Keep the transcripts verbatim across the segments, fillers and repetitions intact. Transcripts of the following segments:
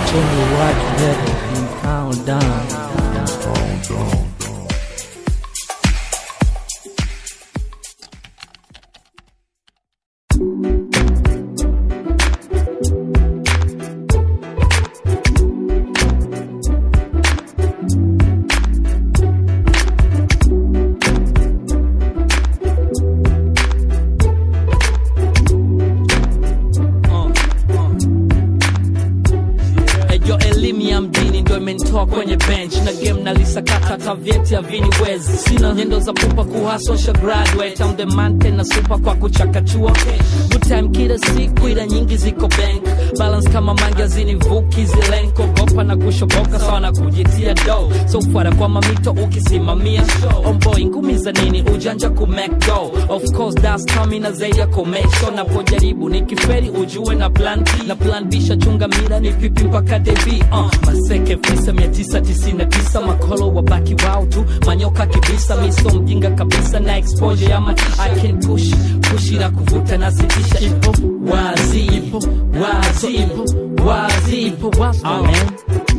Tell me what's better than countdown. Countdown. Kwenye bench na game na lisakata tavieti ya vini wezi sina nyendo za pupa kuhasosha graduate I'm the man tena super kwa kuchakachua good time kila siku ila nyingi ziko bank balance kama mangi azini vuki zilenko gopa na kushoboka sana kujitia do so fuara kwa mamito ukisimamia on boy ngumi za nini ujanja ku make go of course that's coming na zaidi ya commercial na pojaribu nikiferi ujue na plan B na plan B shachunga mira ni pipi mpaka debi uh, maseke fisa mia tisa tisini na tisa makolo wabaki wao tu manyoka kibisa miso mjinga kabisa na exposure ya matisha I can push push ila kuvuta na sitisha ipo wazi ipo wazi ipo wazi ipo wazi amen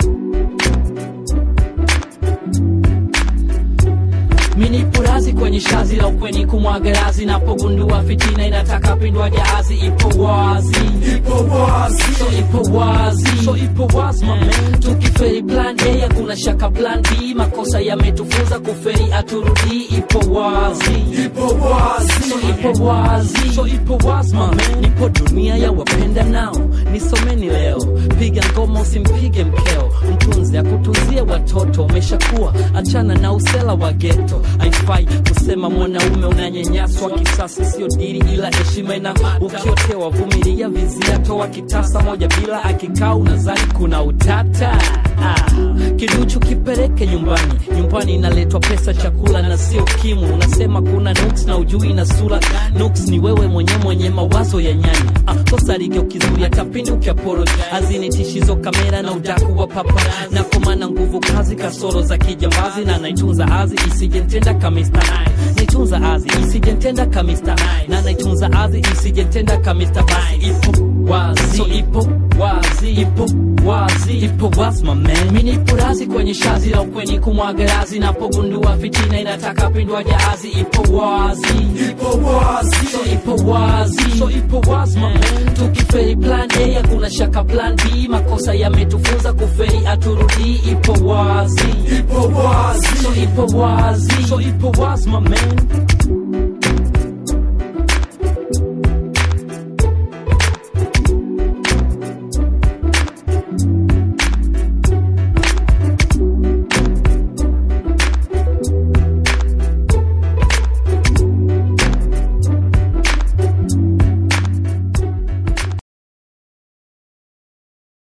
Mini purazi kwenye shazi la ukweni kumwagarazi napogundua fitina inataka pindwa jahazi ipo wazi ipo wazi so ipo wazi so ipo wazi my man tukiferi plan A ya kuna shaka plan B makosa yametufunza kuferi aturudi ipo wazi ipo wazi so ipo wazi so ipo wazi my man nipo dunia ya wapenda nao nisomeni leo piga ngoma usimpige mkeo mtunzi akutunzia watoto umeshakuwa achana na usela wa ghetto haifai kusema mwanaume unanyanyaswa kisasi sio diri ila heshima ina ukiotewa vumilia vizia toa kitasa moja bila akikaa unazani kuna utata ah. Kiduchu kipeleke nyumbani nyumbani inaletwa pesa chakula na sio kimu unasema kuna nuks na ujui na sura nuks ni wewe mwenye mwenye mawazo ya nyani ah. Kosa ligeo kizuri atapindi ukiaporo azini tishizo kamera na udaku wa papa na komana nguvu kazi kasoro za kijambazi na naitunza azi isijentenda kamista naitunza azi isijentenda kamista na naitunza azi isijentenda kamista basi ipo wazi so ipo wazi ipo wazi ipo wazi my man mini purazi kwenye shazi la ukweni kumwagarazi napogundua fitina inataka pindwa jahazi ipo wazi ipo wazi so ipo wazi so ipo wazi my man tukiferi plan A ya kuna shaka plan B makosa yametufunza kuferi aturudi ipo wazi ipo wazi so ipo wazi so ipo wazi my man